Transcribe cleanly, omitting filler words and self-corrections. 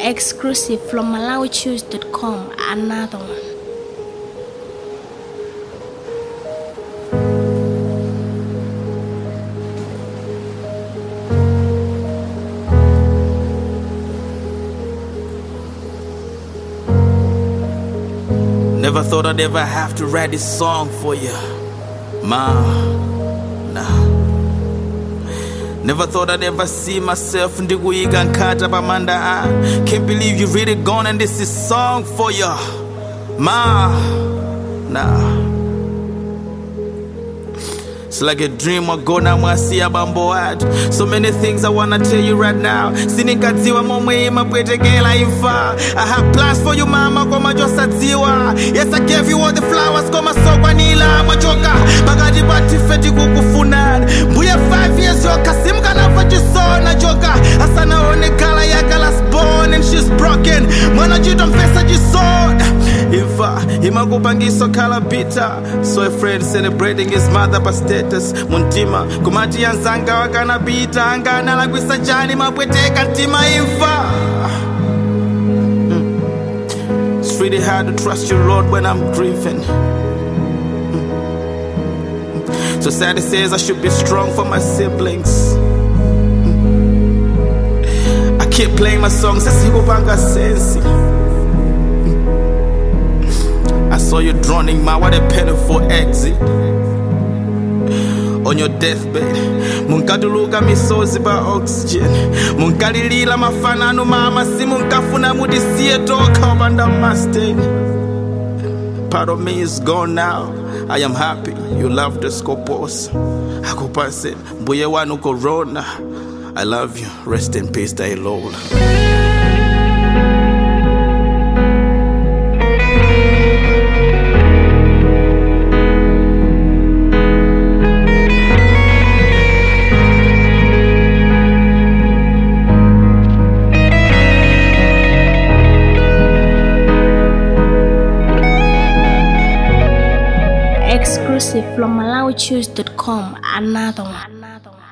Exclusive from MalawiChoose.com. Another one. Never thought I'd ever have to write this song for you, nah. Never thought I'd ever see myself ndikuiga nkata pamanda. Can't believe you really gone and this is song for you, nah. It's like a dream wagona mwasiya bambo watu. So many things I wanna tell you right now. Sinikadziwa momwe imapwetekela imfa. I have plans for you mama koma josadziwa. Yes, I gave you all the flowers koma sokwanila machoka. Pakati patifeti kukufunani. Mbuye 5 years yoka simkanafa chisona joka. Asana onekala yaka last born and she's broken. Mwana chito mfesa chisona. Imfa imakupangiso kala bitter. So a friend celebrating his mother by status. Muntima kumati yanzanga wakana bita. Angana lagwisa jani mapweteka ntima imfa. It's really hard to trust you, Lord, when I'm grieving. Society says I should be strong for my siblings. I keep playing my songs as Higobanga sensi. I saw you drowning, ma, what a painful exit. On your deathbed, munkaduluka misozi ba oxygen. Munkadilila mafanano mama si munkafuna mudisiye toka obanda Mustang. Part of me is gone now. I am happy you love the scopos. Akupase mbuye wanu corona. I love you. Rest in peace, Dailola. Exclusive from MalawiChoose.com. Another one.